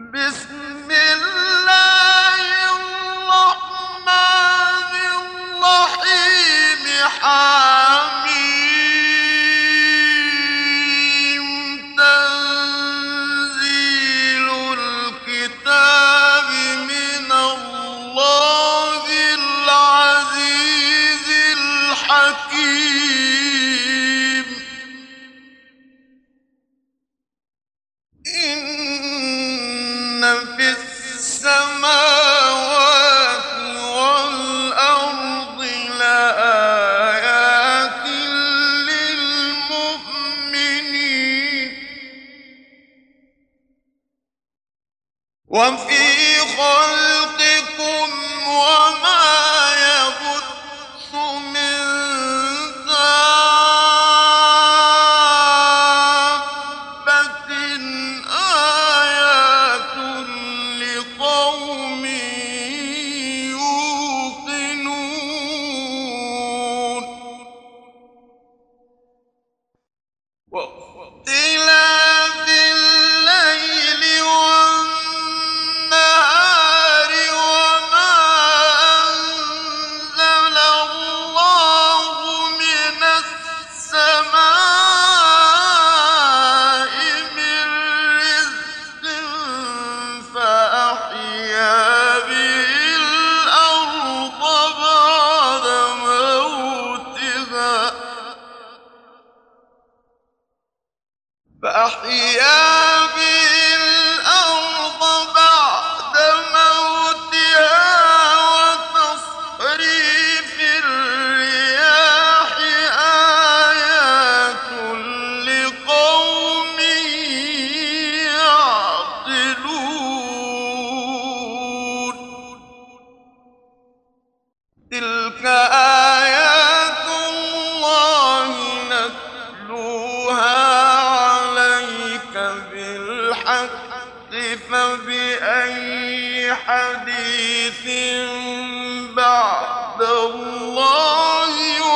بسم الله الرحمن الرحيم حميم تنزيل الكتاب من الله العزيز الحكيم إن في السماوات والأرض لآيات للمؤمنين وفي خلقكم وما يبث من دابة آيات لقوم يوقنون واختلاف الليل والنهار وما أنزل الله من السماء من رزق فأحيا به الأرض بعد موتها وتصريف الرياح آيات لقوم يعقلون تلك آيات الله نتلوها عليك بالحق فبأي حديث بعد الله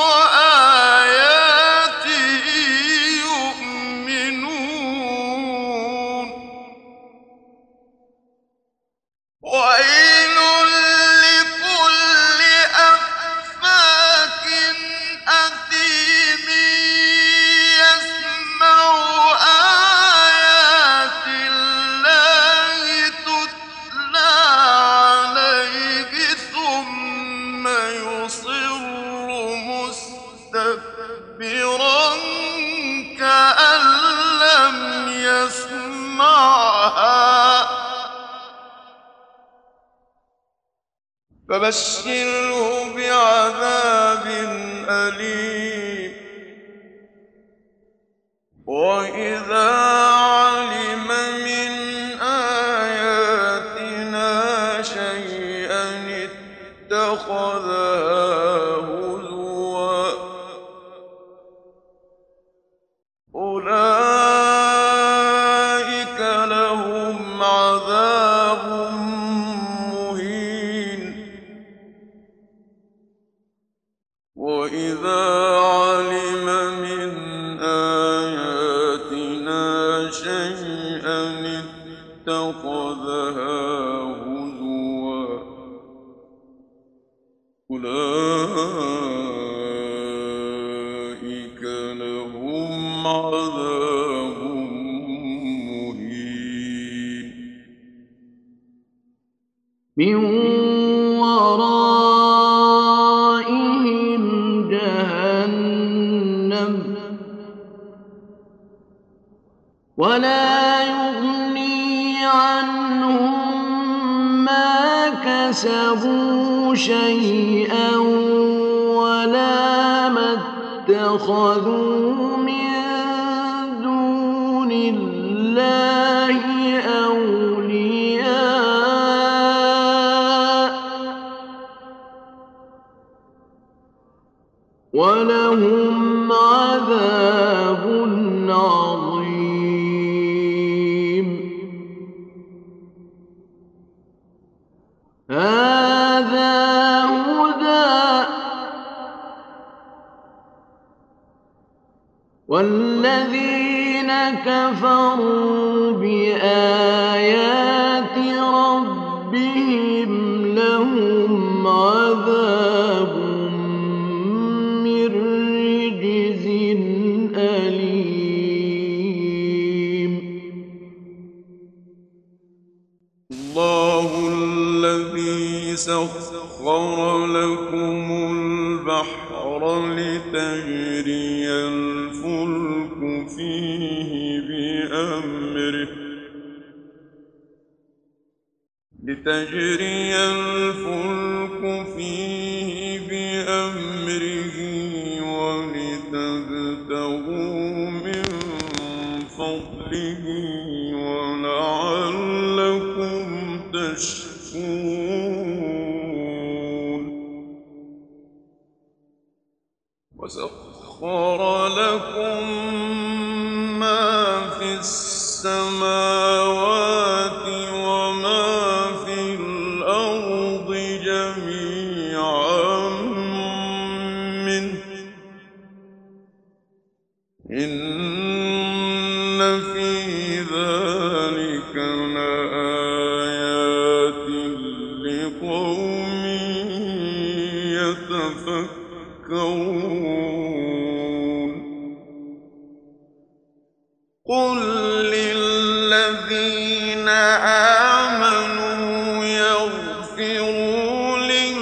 وآياته يؤمنون ويل لكل أفاك أثيم يسمع آيات الله تتلى عليه ثم يصر مستكبرا كأن لم يسمعها فبشره بعذاب أليم وإذا علم من آياتنا شيئا اتخذها هزوا أولئك لهم عذاب مهين وإذا علم من آياتنا شيئا اتخذها هزوا أولئك لهم عذاب مهين من ورائهم جهنم ولا يغني عنهم ما كسبوا شيئا ولا ما اتخذوا من دون الله أولياء ولهم عذاب عظيم هذا هدى والذين كفروا بآيات الله الذي سخر لكم البحر لتجري الفلك فيه بأمره ولتبتغوا من فضله ولعلكم تشكرون وسخر لكم ما في السماوات وما في الأرض جميعا منه إن في ذلك لآيات لقوم يتفكرون قل للذين آمنوا يغفروا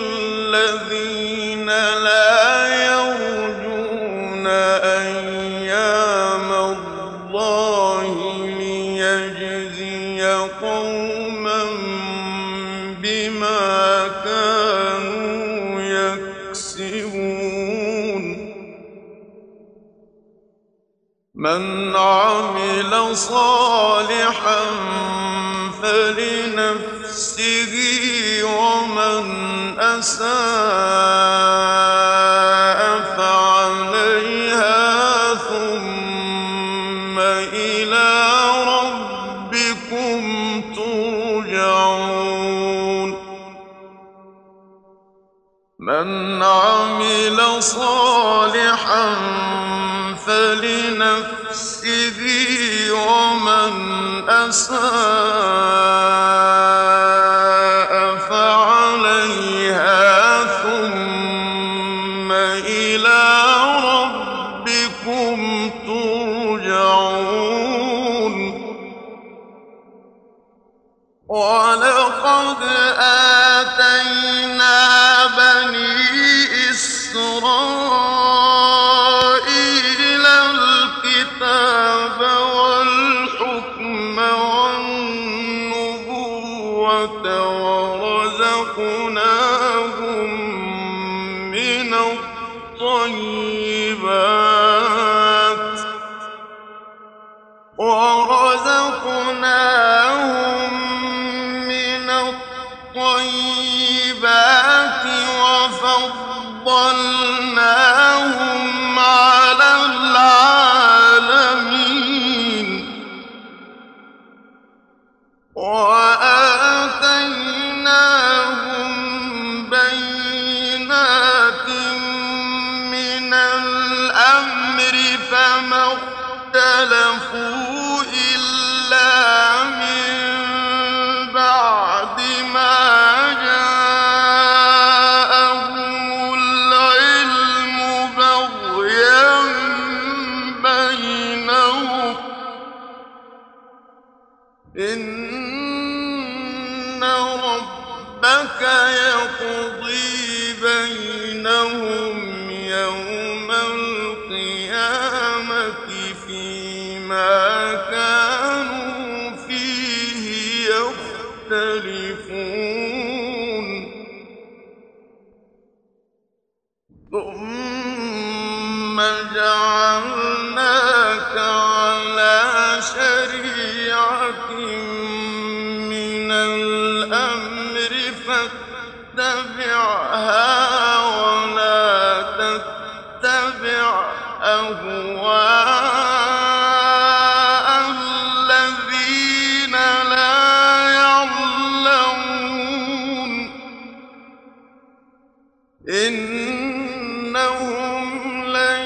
للذين لا يرجون أيام الله ليجزي قوما بما كانوا يكسبون من عمل صالحا فلنفسه ومن أساء فعليها ثم إلى ربكم ترجعون من عمل صالحا فلنفسه ومن أساء فعليها ثم إلى ربكم ترجعون ولقد آتينا بني إسرائيل الكتاب والحكم والنبوة ورزقناهم من الطيبات وفضلناهم على العالمين وآتيناهم بينات من الأمر فما اختلفوا إلا من بعد ما جاءهم العلم بغيا بينهم إن ربك يقضي بينهم يوم القيامة فيما كانوا فيه يختلفون ثم جعلناك على شريعة من الأمر فاتبعها ولا تتبع أهواء الذين لا يعلمون إنهم لن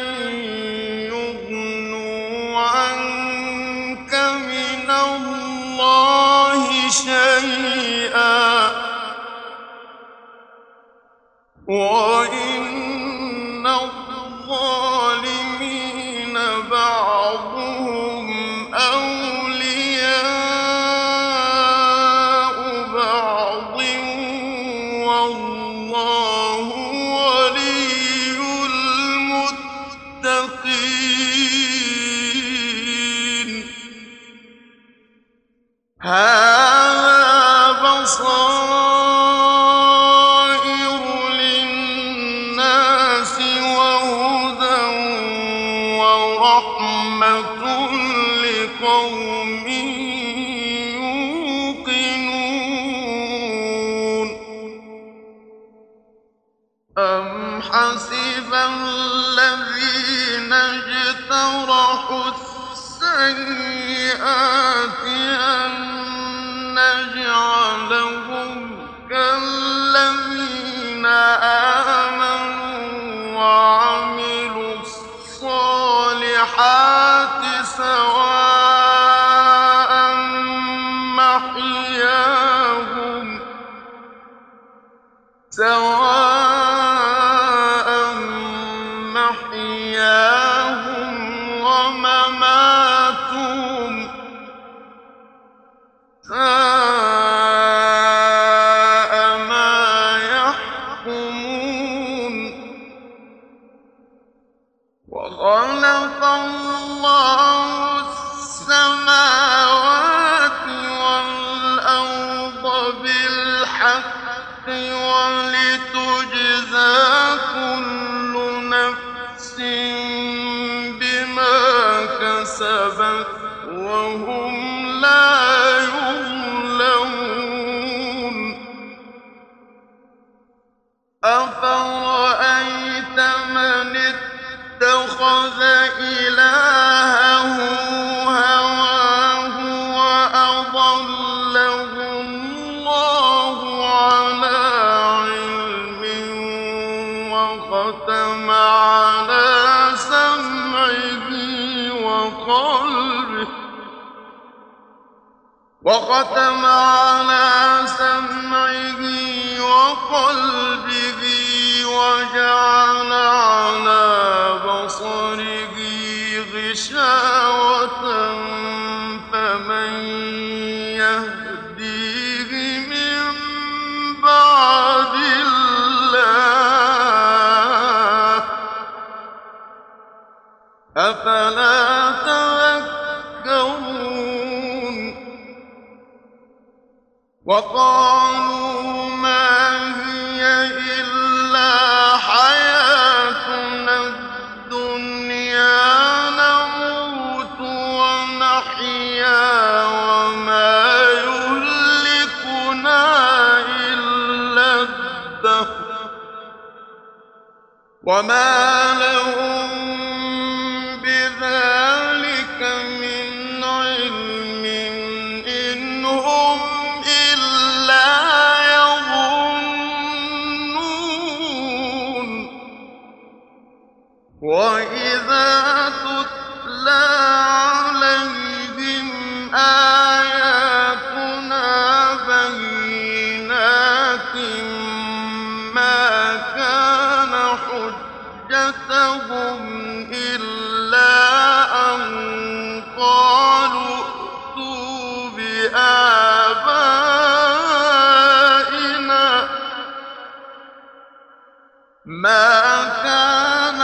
يغنوا عنك من الله شيئا وإن الظالمين بعضهم أولياء وبصائر للناس وهدى ورحمة لقوم يوقنون أم حسب الذين اجترحوا السيئات أن نجعلهم كالذين آمنوا وعملوا الصالحات سواء محياهم ومماتهم ساء ما يحكمون وخلق الله السماوات والأرض بالحق ولتجزى كل نفس بما كسبت وهم لا يظلمون أفرأيت من اتخذ إلهه هواه وأضله الله على علم وختم على سمعه وقلبه وجعل على بصره غشاوة فمن يهديه من بعد الله أفلا تذكرون وقالوا ما هي إلا حياتنا الدنيا نموت ونحيا وما يهلكنا إلا الدهر وما لهم بذلك من علم إن هم إلا يظنون وإذا تتلى عليهم آياتنا بينات ما كان حجتهم إلا أن قالوا ائتوا بآبائنا ما كان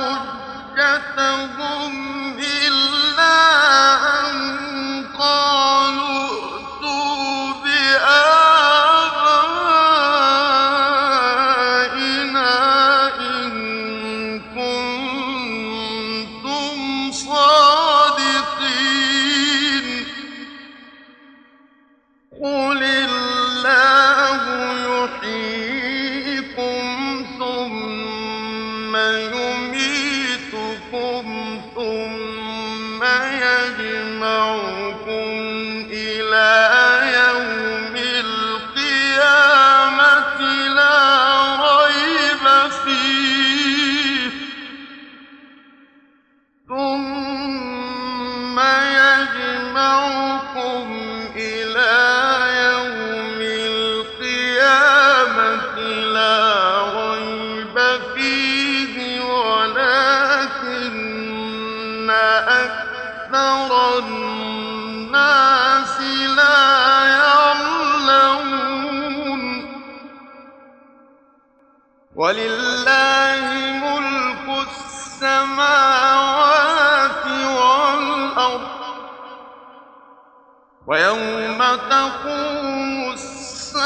حجتهم إلا أن قالوا ائتوا بآبائنا إن كنتم صادقين قل الله يحييكم ثم يميتكم ثم يجمعكم إلى يوم القيامة لا ريب فيه ثم يجمعكم إلى يوم القيامة لا ريب فيه ولكن أكثر الناس لا يعلمون ولله ملك السماوات والأرض ويوم تقوم الساعة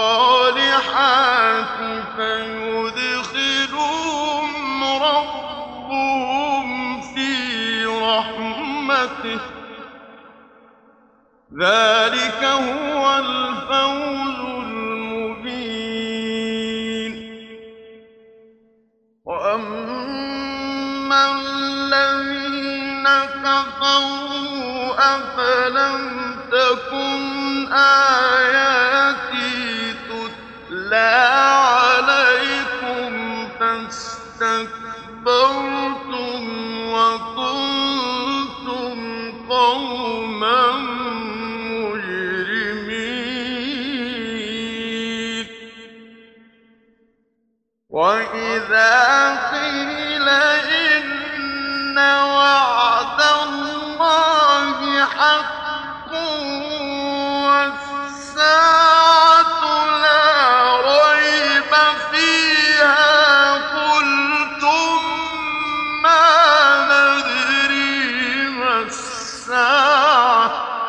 الصالحات فيدخلهم ربهم في رحمته ذلك هو الفوز المبين وأما الذين كفروا أفلم تكن آياتي تتلى عليكم فاستكبرتم وكنتم قوما مجرمين وإذا قيل إن وعد الله حق والساعة لا ريب فيها قلتم ما ندري ما الساعة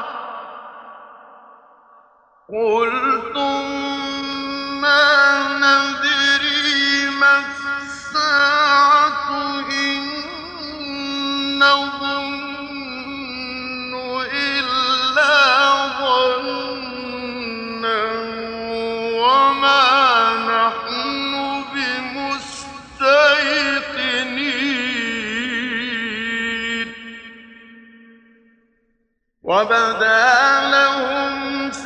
إن نظن إلا ظنا وما نحن بمستيقنين وبدا لهم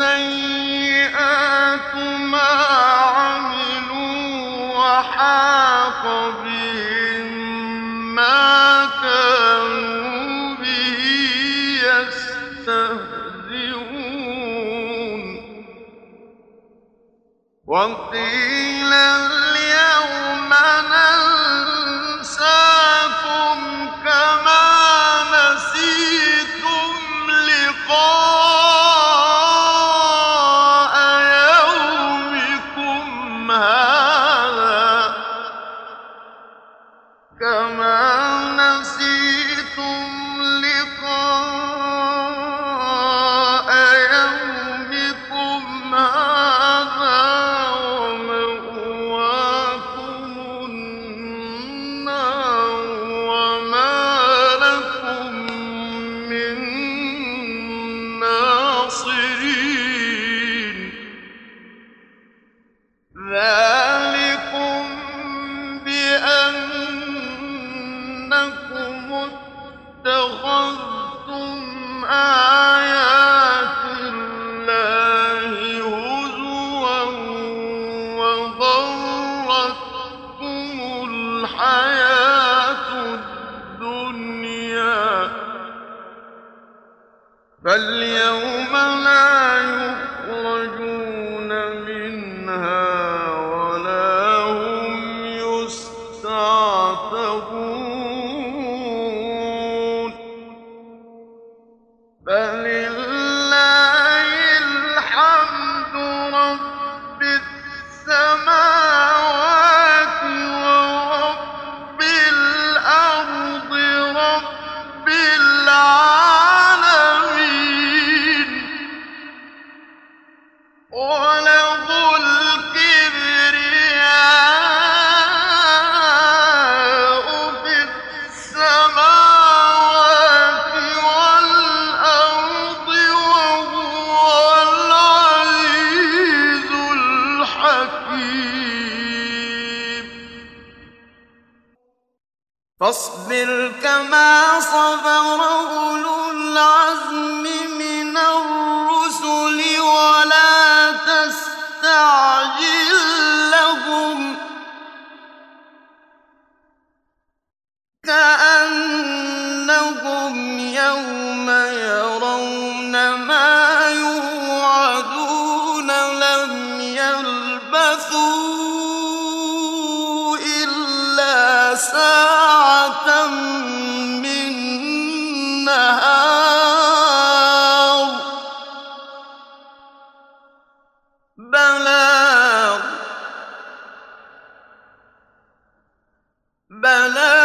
سيئات ما عملوا وحاق بهم ما كانوا به يستهزئون وقيل اليوم ننساكم كما نسيتم لقاء يومكم هذا ومأواكم النار وما لكم من ناصرين ذلكم بأنكم اتخذتم آيات الله هزوا وغرتكم الحياة الدنيا فاليوم لا يخرجون منها ولا هم يستعتبون فلله الحمد رب السماوات ورب الأرض رب العالمين وله الكبرياء في السماوات والأرض وهو العزيز الحكيم فاصبر كما صبر أولو العزم من الرسل ولا تستعجل لهم كأنهم يوم يرون ما يوعدون لم يلبثوا إلا ساعة من نهار بلاغ